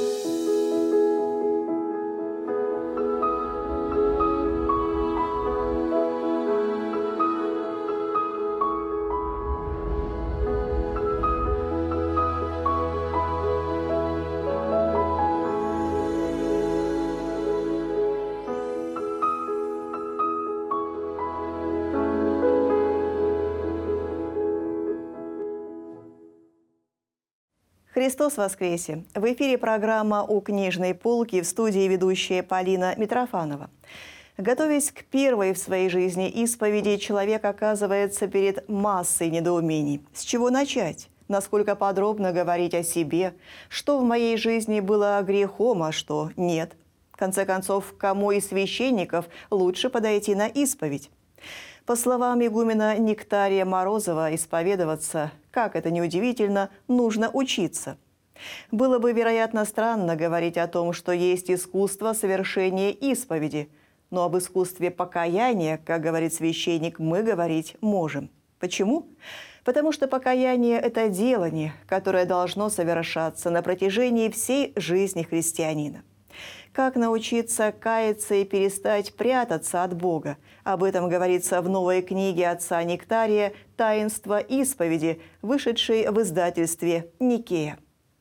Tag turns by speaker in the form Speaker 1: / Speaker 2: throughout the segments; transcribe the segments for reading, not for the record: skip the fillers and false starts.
Speaker 1: Христос воскресе! В эфире программа «У книжной полки», в студии ведущая Полина Митрофанова. Готовясь к первой в своей жизни исповеди, человек оказывается перед массой недоумений. С чего начать? Насколько подробно говорить о себе? Что в моей жизни было грехом, а что нет? В конце концов, кому из священников лучше подойти на исповедь? По словам игумена Нектария Морозова, исповедоваться, как это ни удивительно, нужно учиться. Было бы, вероятно, странно говорить о том, что есть искусство совершения исповеди, но об искусстве покаяния, как говорит священник, мы говорить можем. Почему? Потому что покаяние – это делание, которое должно совершаться на протяжении всей жизни христианина. Как научиться каяться и перестать прятаться от Бога? Об этом говорится в новой книге отца Нектария «Таинство исповеди», вышедшей в издательстве «Никея».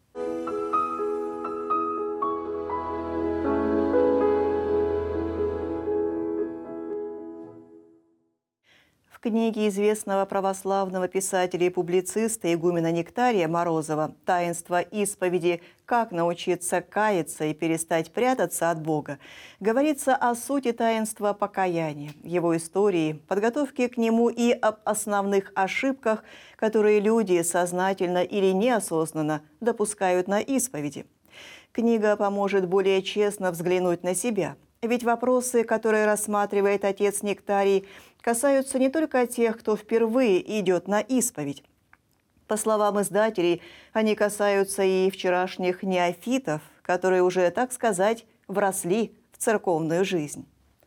Speaker 1: В книге известного православного писателя и публициста игумена Нектария Морозова «Таинство исповеди. Как научиться каяться и перестать прятаться от Бога» говорится о сути таинства покаяния, его истории, подготовке к нему и об основных ошибках, которые люди сознательно или неосознанно допускают на исповеди. Книга поможет более честно взглянуть на себя. Ведь вопросы, которые рассматривает отец Нектарий, касаются не только тех, кто впервые идет на исповедь. По словам издателей, они касаются и вчерашних неофитов, которые уже, так сказать, вросли в церковную жизнь.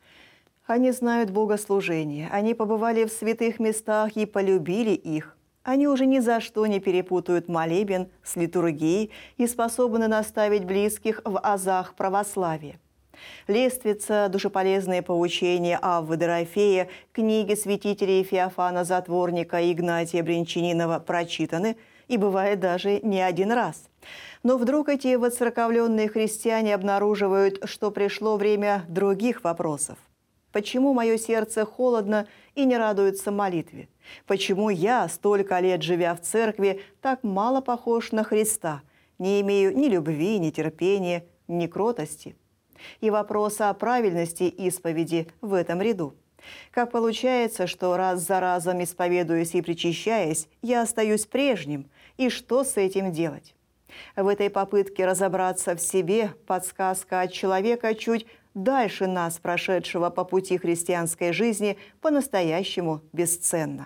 Speaker 1: Они знают богослужение, они побывали в святых местах и полюбили их. Они уже ни за что не перепутают молебен с литургией и способны наставить близких в азах православия. Лествица, душеполезные поучения Аввы Дорофея, книги святителей Феофана Затворника и Игнатия Брянчанинова прочитаны, и бывает даже не один раз. Но вдруг эти воцерковленные христиане обнаруживают, что пришло время других вопросов. Почему мое сердце холодно и не радуется молитве? Почему я, столько лет живя в церкви, так мало похож на Христа, не имею ни любви, ни терпения, ни кротости? И вопрос о правильности исповеди в этом ряду. Как получается, что раз за разом исповедуясь и причащаясь, я остаюсь прежним, и что с этим делать? В этой попытке разобраться в себе подсказка от человека чуть дальше нас, прошедшего по пути христианской жизни, по-настоящему бесценна.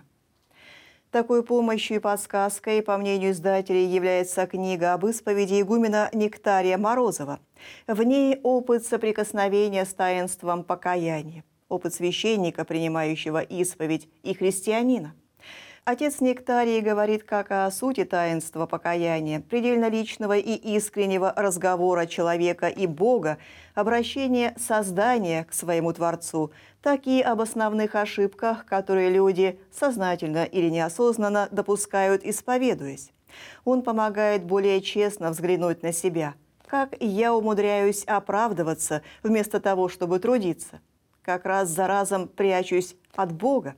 Speaker 1: Такой помощью и подсказкой, по мнению издателей, является книга об исповеди игумена Нектария Морозова. В ней опыт соприкосновения с таинством покаяния, опыт священника, принимающего исповедь, и христианина. Отец Нектарий говорит как о сути таинства покаяния, предельно личного и искреннего разговора человека и Бога, обращения создания к своему Творцу, так и об основных ошибках, которые люди сознательно или неосознанно допускают, исповедуясь. Он помогает более честно взглянуть на себя. Как я умудряюсь оправдываться вместо того, чтобы трудиться? Как раз за разом прячусь от Бога.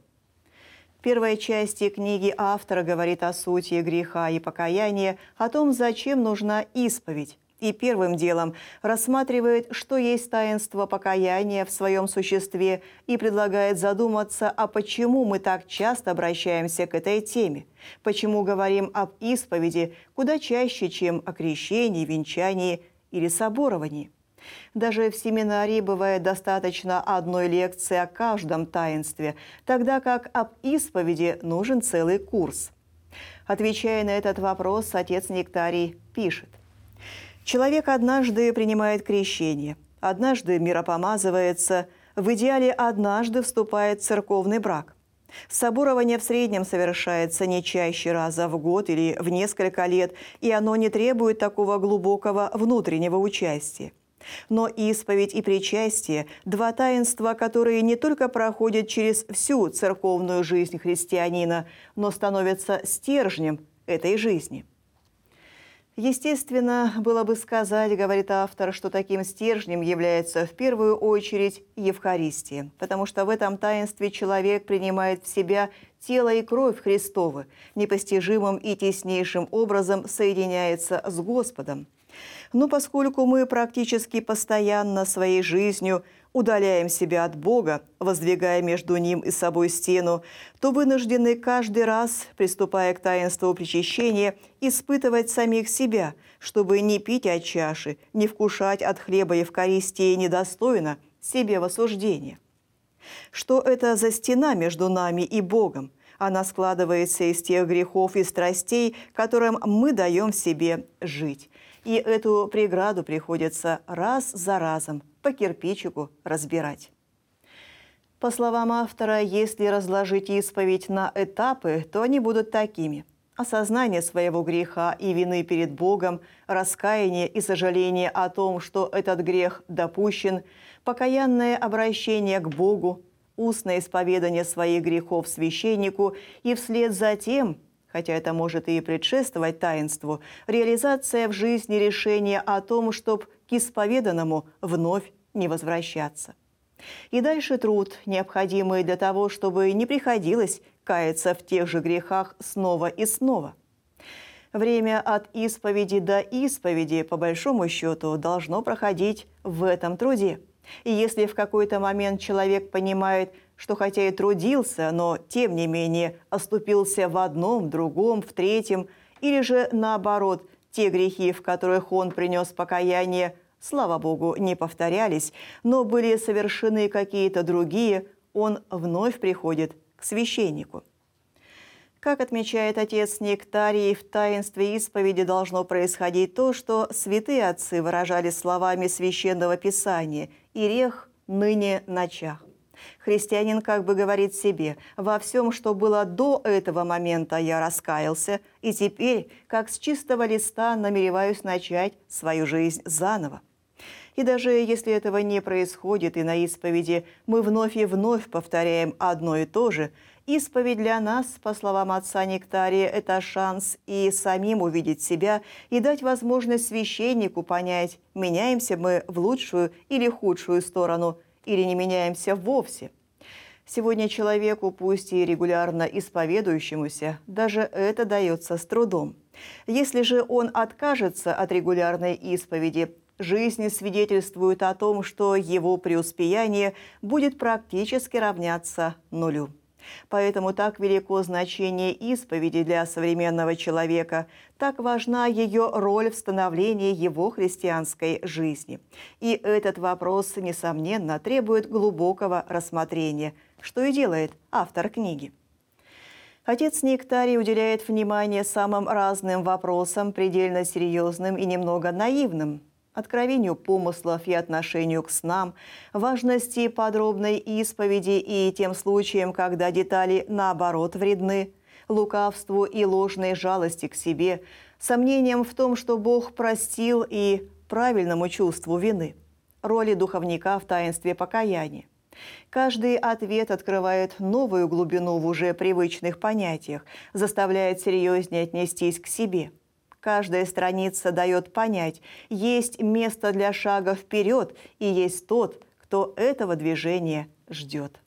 Speaker 1: В первой части книги автор говорит о сути греха и покаяния, о том, зачем нужна исповедь. И первым делом рассматривает, что есть таинство покаяния в своем существе, и предлагает задуматься, а почему мы так часто обращаемся к этой теме, почему говорим об исповеди куда чаще, чем о крещении, венчании или соборовании. Даже в семинарии бывает достаточно одной лекции о каждом таинстве, тогда как об исповеди нужен целый курс. Отвечая на этот вопрос, отец Нектарий пишет: «Человек однажды принимает крещение, однажды миропомазывается, в идеале однажды вступает в церковный брак. Соборование в среднем совершается не чаще раза в год или в несколько лет, и оно не требует такого глубокого внутреннего участия. Но исповедь и причастие – два таинства, которые не только проходят через всю церковную жизнь христианина, но становятся стержнем этой жизни. Естественно, было бы сказать, говорит автор, что таким стержнем является в первую очередь Евхаристия, потому что в этом таинстве человек принимает в себя тело и кровь Христовы, непостижимым и теснейшим образом соединяется с Господом. Но поскольку мы практически постоянно своей жизнью удаляем себя от Бога, воздвигая между Ним и собой стену, то вынуждены каждый раз, приступая к таинству причащения, испытывать самих себя, чтобы не пить от чаши, не вкушать от хлеба Евхаристии недостойно себе в осуждение. Что это за стена между нами и Богом? Она складывается из тех грехов и страстей, которым мы даем себе жить. И эту преграду приходится раз за разом по кирпичику разбирать. По словам автора, если разложить исповедь на этапы, то они будут такими: осознание своего греха и вины перед Богом, раскаяние и сожаление о том, что этот грех допущен, покаянное обращение к Богу, устное исповедание своих грехов священнику и вслед за тем, хотя это может и предшествовать таинству, реализация в жизни решения о том, чтобы к исповеданному вновь не возвращаться. И дальше труд, необходимый для того, чтобы не приходилось каяться в тех же грехах снова и снова. Время от исповеди до исповеди, по большому счету, должно проходить в этом труде. И если в какой-то момент человек понимает, что хотя и трудился, но тем не менее оступился в одном, другом, в третьем, или же наоборот, те грехи, в которых он принес покаяние, слава Богу, не повторялись, но были совершены какие-то другие, он вновь приходит к священнику. Как отмечает отец Нектарий, в таинстве исповеди должно происходить то, что святые отцы выражали словами Священного Писания «Ирех ныне начах». Христианин как бы говорит себе: «Во всем, что было до этого момента, я раскаялся, и теперь, как с чистого листа, намереваюсь начать свою жизнь заново». И даже если этого не происходит, и на исповеди мы вновь и вновь повторяем одно и то же, исповедь для нас, по словам отца Нектария, это шанс и самим увидеть себя, и дать возможность священнику понять, меняемся мы в лучшую или худшую сторону, или не меняемся вовсе. Сегодня человеку, пусть и регулярно исповедующемуся, даже это дается с трудом. Если же он откажется от регулярной исповеди, жизнь свидетельствует о том, что его преуспеяние будет практически равняться нулю. Поэтому так велико значение исповеди для современного человека, так важна ее роль в становлении его христианской жизни. И этот вопрос, несомненно, требует глубокого рассмотрения, что и делает автор книги. Отец Нектарий уделяет внимание самым разным вопросам, предельно серьезным и немного наивным: откровению помыслов и отношению к снам, важности подробной исповеди и тем случаям, когда детали наоборот вредны, лукавству и ложной жалости к себе, сомнениям в том, что Бог простил, и правильному чувству вины, роли духовника в таинстве покаяния. Каждый ответ открывает новую глубину в уже привычных понятиях, заставляет серьезнее отнестись к себе. Каждая страница дает понять, есть место для шага вперед, и есть тот, кто этого движения ждет.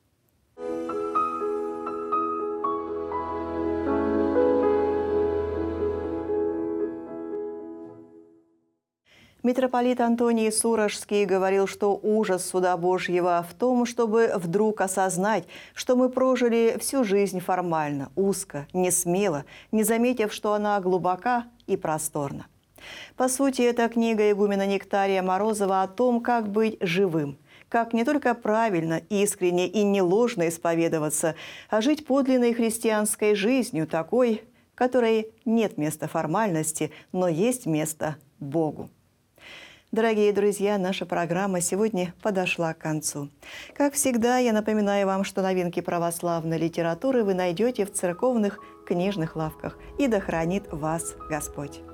Speaker 1: Митрополит Антоний Суражский говорил, что ужас суда Божьего в том, чтобы вдруг осознать, что мы прожили всю жизнь формально, узко, несмело, не заметив, что она глубока и просторна. По сути, это книга игумена Нектария Морозова о том, как быть живым, как не только правильно, искренне и не ложно исповедоваться, а жить подлинной христианской жизнью, такой, которой нет места формальности, но есть место Богу. Дорогие друзья, наша программа сегодня подошла к концу. Как всегда, я напоминаю вам, что новинки православной литературы вы найдете в церковных книжных лавках. И да хранит вас Господь!